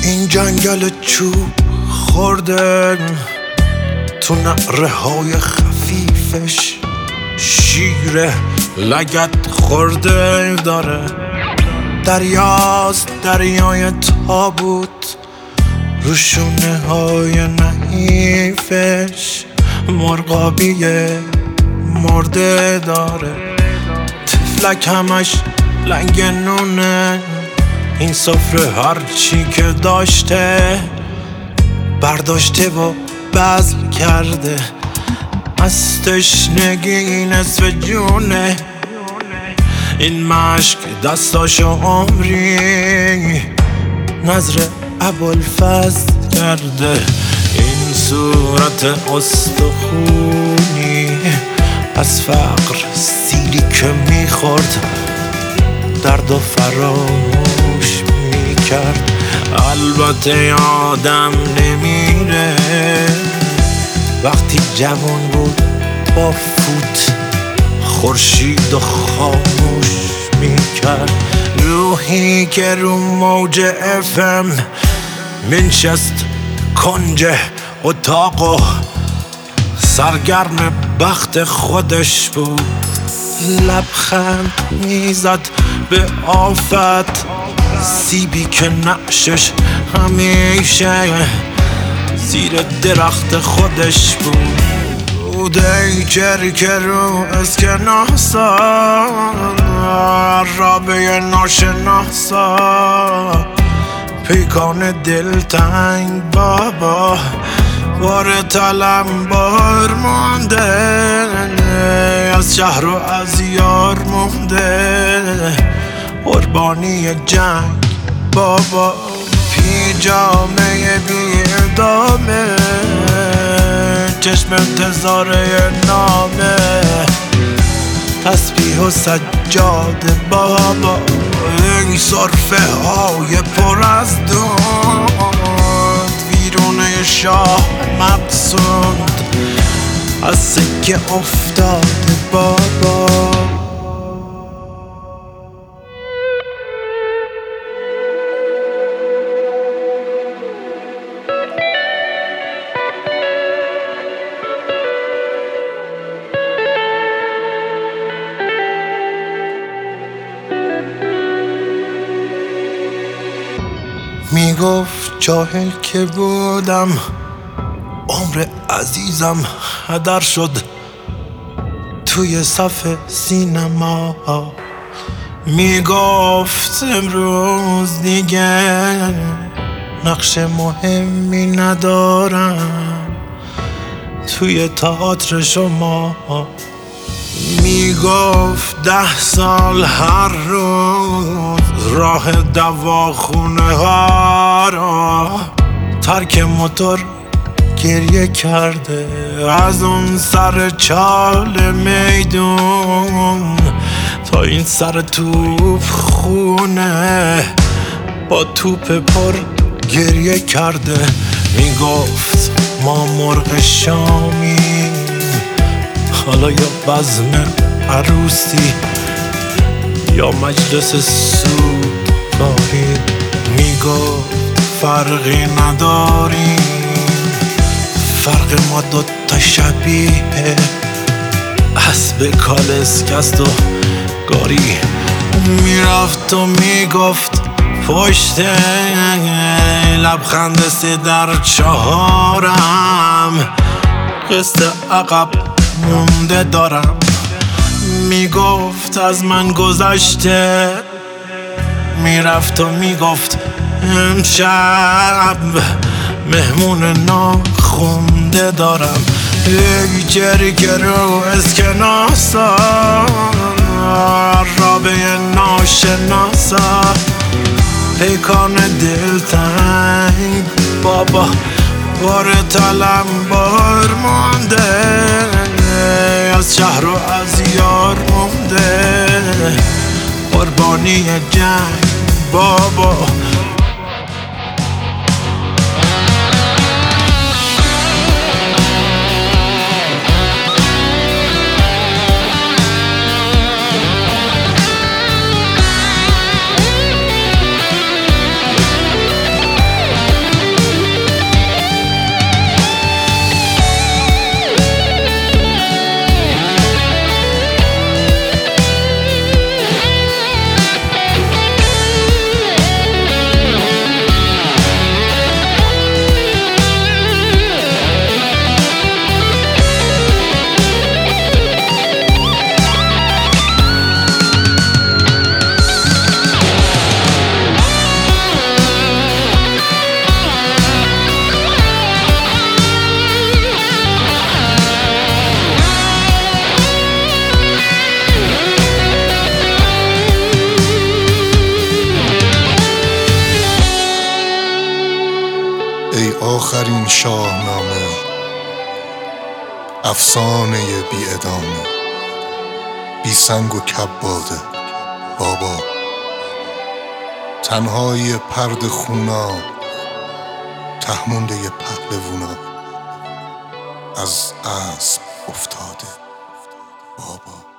این جنگل چوب خورده تو نعره های خفیفش شیر لگد خورده داره. دریاست دریای تابوت روشونه های نحیفش مرغابی مرده داره. تفلک همش لنگ نونه این سفره هرچی که داشته برداشته و بذل کرده. از تشنگی نصف جونه این مشک دستاشو عمری نظر ابوالفضل کرده. این صورت استخونی از فقر سیلی که میخورد درد و فراموش میکرد. البته آدم نمیره وقتی جوان بود با فوت خورشید و خاموش میکرد. روحی که رو موج FM منشست کنج اتاق و سرگرم بخت خودش بود. لبخند میزد به آفت سیبی که نعشش همیشه زیر درخت خودش بود. ای چرک رو اسکناسا رابه ناشناسا پیکان دلتنگ بابا بار تلمبار مونده از شهر و از یار مونده قربانی جنگ بابا پیجامه بیردامه چشم انتظاره نامه تسبیح و سجاده بابا این صرفه های پر از دود ویرونه شاه مبسود از سکه افتاده بابا. میگفت جاهل که بودم عمر عزیزم هدر شد توی صف سینما. میگفت امروز دیگه نقش مهمی ندارم توی تئاتر شما. میگفت 10 سال هر روز راه دواخونه ها را ترک موتور گریه کرده. از اون سر چال میدون تا این سر توپ خونه با توپ پر گریه کرده. میگفت ما مرغ شامی حالا یا بزم عروسی یا مجلس سوگواری. میگفت فرقی نداریم فرق ما دوتا شبیه اسب کالسکست و گاری. میرفت و میگفت پشت لبخند 3 در 4 قسط عقب مونده دارم. میگفت از من گذشته میرفت و میگفت امشب مهمون ناخونده دارم. ای چرک رو اسکناسا رابه ناشناسا پیکان دلتنگ بابا بار تلمبار مونده از شهر و از یار مونده قربانی جنگ بابا. این شاهنامه افسانه بی ادامه، بی سنگ و کباده بابا، تنهای پرد خونا، تهمونده پهلوونا، از اسب افتاده بابا.